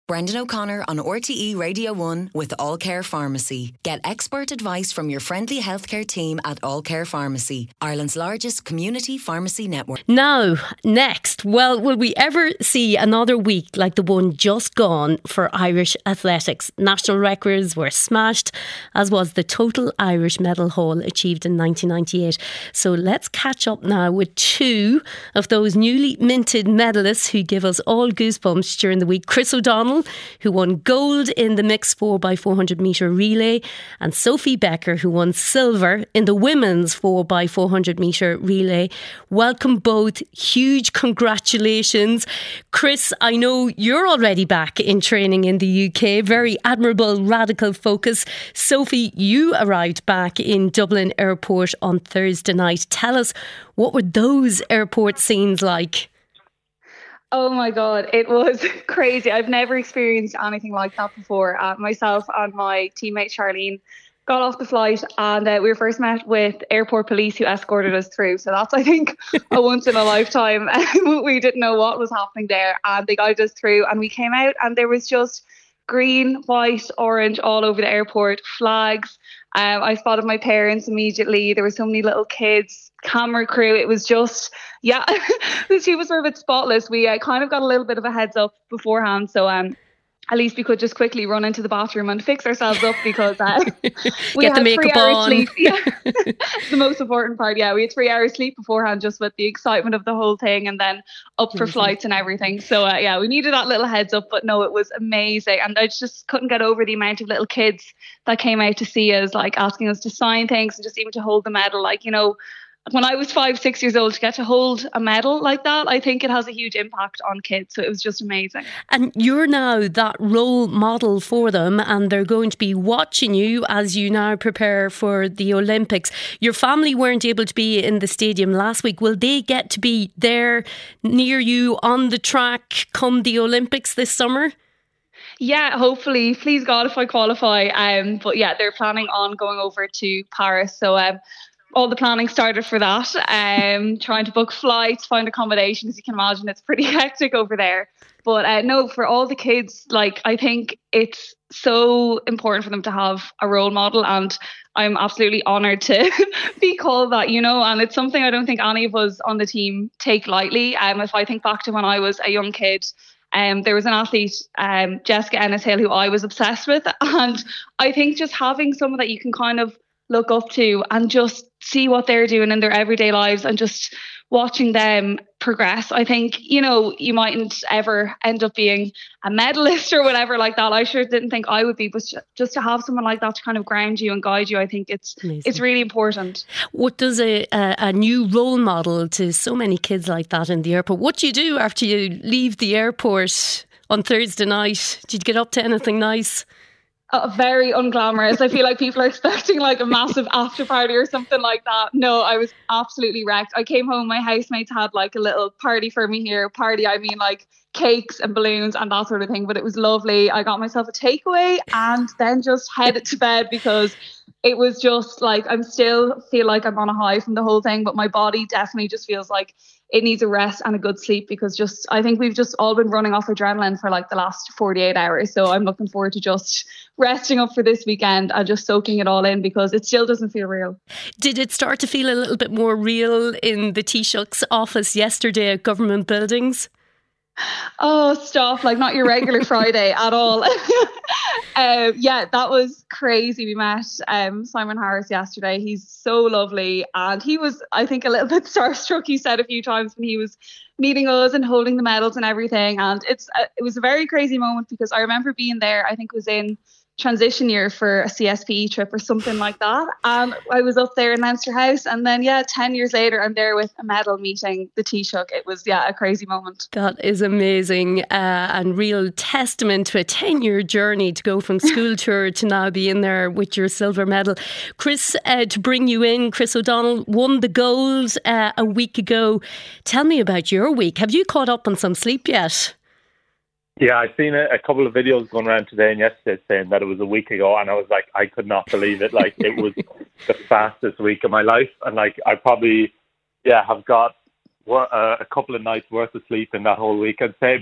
Brendan O'Connor on RTE Radio 1 with All Care Pharmacy. Get expert advice from your friendly healthcare team at All Care Pharmacy, Ireland's largest community pharmacy network. Now, next, well, will we ever see another week like the one just gone for Irish athletics? National records were smashed, as was the total Irish medal haul achieved in 1998. So let's catch up now with two of those newly minted medalists who give us all goosebumps during the week. Chris O'Donnell, who won gold in the mixed 4x400 metre relay, and Sophie Becker, who won silver in the women's 4x400 metre relay. Welcome both. Huge congratulations. Chris, I know you're already back in training in the UK. Very admirable radical focus. Sophie, you arrived back in Dublin Airport on Thursday night. Tell us, what were those airport scenes like? Oh my God, it was crazy. I've never experienced anything like that before. Myself and my teammate Charlene got off the flight and we were first met with airport police who escorted us through. So that's, I think, a once in a lifetime. We didn't know what was happening there and they guided us through and we came out and there was just green, white, orange all over the airport, flags. I spotted my parents immediately. There were so many little kids, camera crew. It was just, yeah, the tubes were a bit spotless. We kind of got a little bit of a heads up beforehand. So at least we could just quickly run into the bathroom and fix ourselves up because we get had the makeup 3 hours on. sleep. Yeah. The most important part. Yeah, we had 3 hours sleep beforehand just with the excitement of the whole thing and then up for flights and everything. So yeah, we needed that little heads up, but no, it was amazing. And I just couldn't get over the amount of little kids that came out to see us, like asking us to sign things and just even to hold the medal. Like, you know, when I was 5-6 years old, to get to hold a medal like that, I think it has a huge impact on kids. So it was just amazing. And you're now that role model for them and they're going to be watching you as you now prepare for the Olympics. Your family weren't able to be in the stadium last week. Will they get to be there near you on the track come the Olympics this summer? Yeah, hopefully. Please God if I qualify. But yeah, they're planning on going over to Paris. So all the planning started for that. Trying to book flights, find accommodation. As you can imagine, it's pretty hectic over there. But no, for all the kids, like I think it's so important for them to have a role model, and I'm absolutely honoured to be called that, you know. And it's something I don't think any of us on the team take lightly. If I think back to when I was a young kid, there was an athlete, Jessica Ennis-Hill, who I was obsessed with, and I think just having someone that you can kind of look up to and just see what they're doing in their everyday lives and just watching them progress. I think, you know, you mightn't ever end up being a medalist or whatever like that. I sure didn't think I would be, but just to have someone like that to kind of ground you and guide you, I think it's really important. What does a new role model to so many kids like that in the airport? What do you do after you leave the airport on Thursday night? Did you get up to anything nice? Very unglamorous. I feel like people are expecting like a massive after party or something like that. No, I was absolutely wrecked. I came home, my housemates had like a little party for me here. Party, I mean like cakes and balloons and that sort of thing, but it was lovely. I got myself a takeaway and then just headed to bed because it was just like, I'm still feel like I'm on a high from the whole thing, but my body definitely just feels like it needs a rest and a good sleep because I think we've just all been running off adrenaline for like the last 48 hours. So I'm looking forward to just resting up for this weekend and just soaking it all in because it still doesn't feel real. Did it start to feel a little bit more real in the Taoiseach's office yesterday at government buildings? Oh, stop. Like not your regular Friday at all. Yeah, that was crazy. We met Simon Harris yesterday. He's so lovely. And he was, I think, a little bit starstruck, he said a few times when he was meeting us and holding the medals and everything. And it was a very crazy moment because I remember being there, I think it was in transition year for a CSPE trip or something like that. And I was up there in Leinster House and then 10 years later I'm there with a medal meeting the Taoiseach. It was a crazy moment. That is amazing and real testament to a 10-year journey to go from school tour to now be in there with your silver medal. Chris, to bring you in, Chris O'Donnell won the gold a week ago. Tell me about your week. Have you caught up on some sleep yet? Yeah, I've seen a couple of videos going around today and yesterday saying that it was a week ago, and I was like, I could not believe it. Like, it was the fastest week of my life, and like, I probably, have got a couple of nights worth of sleep in that whole week, I'd say. But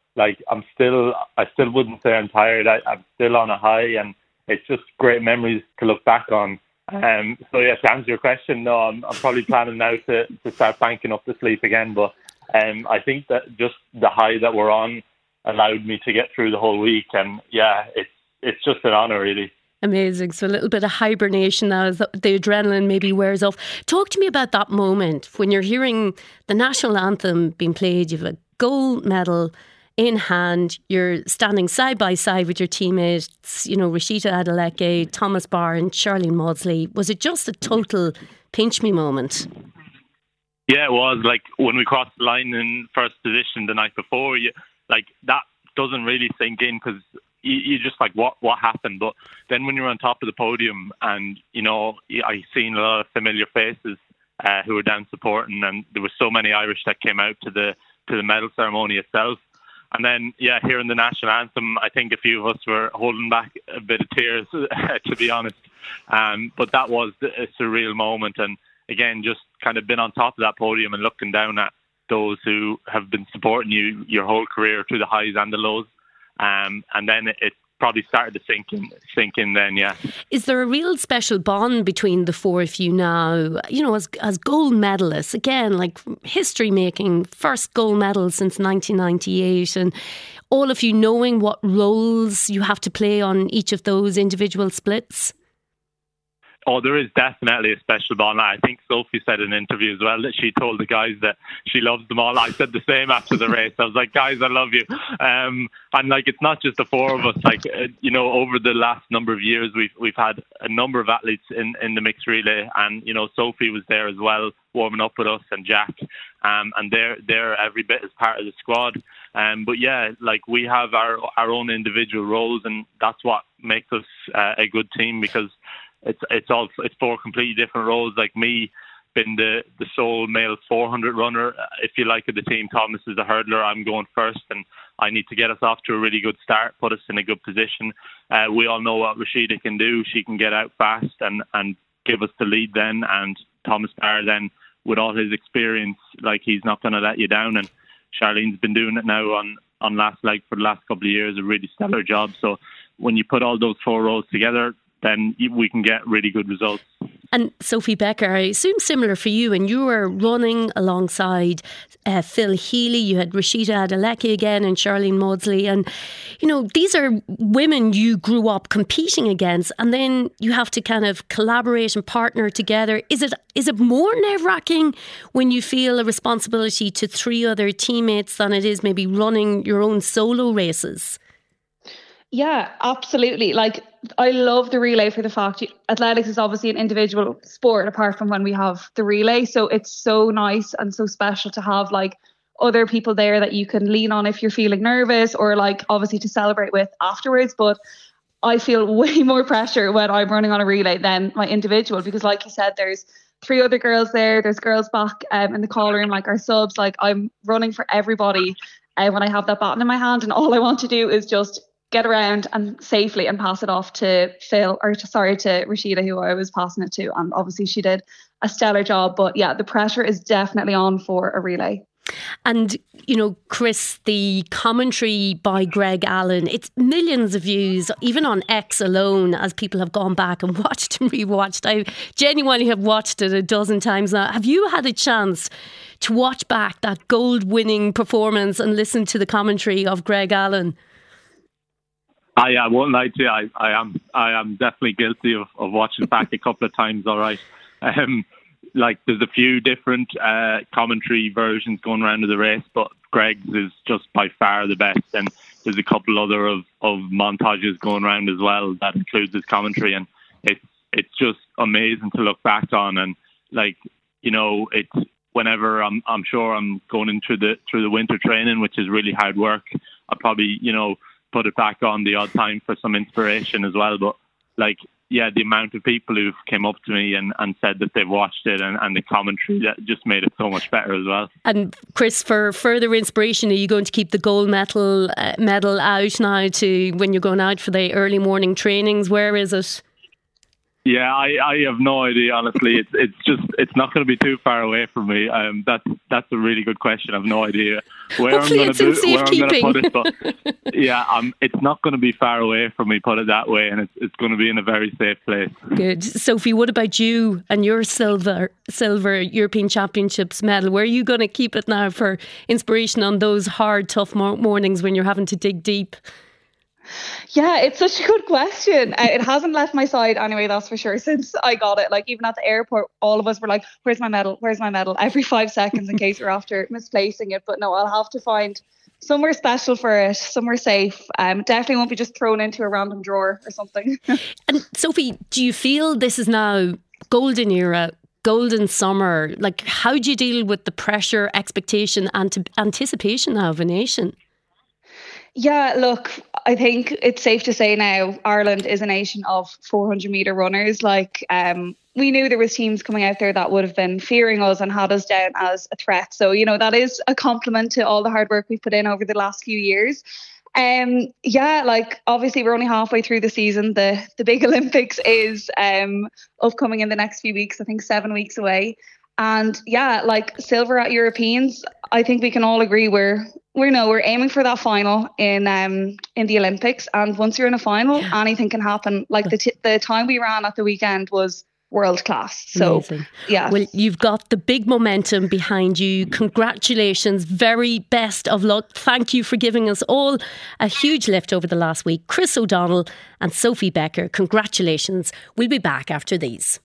like I still wouldn't say I'm tired. I'm still on a high, and it's just great memories to look back on. So yeah, to answer your question, no, I'm probably planning now to start banking up the sleep again. But I think that just the high that we're on allowed me to get through the whole week, and yeah, it's just an honour, really. Amazing. So a little bit of hibernation now as the adrenaline maybe wears off. Talk to me about that moment when you're hearing the national anthem being played. You've a gold medal in hand. You're standing side by side with your teammates, you know, Rashida Adeleke, Thomas Barr and Charlene Maudsley. Was it just a total pinch me moment? Yeah, it was. Like when we crossed the line in first position the night before, like that doesn't really sink in because you just like what happened. But then when you're on top of the podium and, you know, I seen a lot of familiar faces who were down supporting, and there were so many Irish that came out to the medal ceremony itself. And then, yeah, hearing the national anthem, I think a few of us were holding back a bit of tears, to be honest. But that was a surreal moment. And again, just kind of been on top of that podium and looking down at those who have been supporting you your whole career through the highs and the lows. And then it probably started to sink in then, yeah. Is there a real special bond between the four of you now? You know, as gold medalists, again, like history making, first gold medal since 1998, and all of you knowing what roles you have to play on each of those individual splits? Oh, there is definitely a special bond. I think Sophie said in an interview as well that she told the guys that she loves them all. I said the same after the race. I was like, guys, I love you. And like, it's not just the four of us. Like, you know, over the last number of years, we've had a number of athletes in the mixed relay, and you know, Sophie was there as well, warming up with us, and Jack, and they're every bit as part of the squad. But yeah, like we have our own individual roles, and that's what makes us a good team, because it's four completely different roles. Like me being the sole male 400 runner, if you like, of the team. Thomas is the hurdler. I'm going first, and I need to get us off to a really good start, put us in a good position. We all know what Rashida can do. She can get out fast and give us the lead then. And Thomas Barr then, with all his experience, like, he's not going to let you down. And Charlene's been doing it now on last leg for the last couple of years, a really stellar job. So when you put all those four roles together, then we can get really good results. And Sophie Becker, I assume similar for you, and you were running alongside Phil Healy. You had Rashida Adeleke again and Charlene Maudsley, and you know, these are women you grew up competing against, and then you have to kind of collaborate and partner together. Is it more nerve-wracking when you feel a responsibility to three other teammates than it is maybe running your own solo races? Yeah, absolutely. Like, I love the relay for the fact athletics is obviously an individual sport apart from when we have the relay. So it's so nice and so special to have like other people there that you can lean on if you're feeling nervous, or like obviously to celebrate with afterwards. But I feel way more pressure when I'm running on a relay than my individual, because like you said, there's three other girls there. There's girls back in the call room, like our subs. Like, I'm running for everybody when I have that baton in my hand, and all I want to do is just get around and safely and pass it off to to Rashida, who I was passing it to. And obviously she did a stellar job. But yeah, the pressure is definitely on for a relay. And, you know, Chris, the commentary by Greg Allen, it's millions of views, even on X alone, as people have gone back and watched and rewatched. I genuinely have watched it a dozen times now. Have you had a chance to watch back that gold-winning performance and listen to the commentary of Greg Allen? I won't lie to you. I am definitely guilty of watching back a couple of times. All right, like there's a few different commentary versions going around of the race, but Greg's is just by far the best. And there's a couple other of montages going around as well that includes his commentary, and it's just amazing to look back on. And like, you know, it's whenever I'm sure I'm going in through the winter training, which is really hard work. I'll probably, you know, put it back on the odd time for some inspiration as well. But like, yeah, the amount of people who've came up to me and said that they've watched it, and the commentary, that just made it so much better as well. And Chris, for further inspiration, are you going to keep the gold medal out now to when you're going out for the early morning trainings? Where is it? Yeah, I have no idea, honestly. It's not going to be too far away from me. That's a really good question. I have no idea Hopefully it's in safekeeping. But yeah, it's not going to be far away from me, put it that way, and it's going to be in a very safe place. Good. Sophie, what about you and your silver European Championships medal? Where are you going to keep it now for inspiration on those hard, tough mornings when you're having to dig deep? Yeah, it's such a good question. It hasn't left my side anyway, that's for sure, since I got it. Like, even at the airport, all of us were like, where's my medal? Where's my medal? Every 5 seconds in case we're after misplacing it. But no, I'll have to find somewhere special for it, somewhere safe. Definitely won't be just thrown into a random drawer or something. And Sophie, do you feel this is now golden era, golden summer? Like, how do you deal with the pressure, expectation and anticipation now of a nation? Yeah, look, I think it's safe to say now Ireland is a nation of 400 metre runners. Like, we knew there was teams coming out there that would have been fearing us and had us down as a threat. So, you know, that is a compliment to all the hard work we've put in over the last few years. Yeah, like, obviously we're only halfway through the season. The big Olympics is upcoming in the next few weeks, I think 7 weeks away. And yeah, like, silver at Europeans, I think we can all agree we're aiming for that final in the Olympics. And once you're in a final, anything can happen. Like, the time we ran at the weekend was world class. So, amazing. Yeah. Well, you've got the big momentum behind you. Congratulations. Very best of luck. Thank you for giving us all a huge lift over the last week. Chris O'Donnell and Sophie Becker, congratulations. We'll be back after these.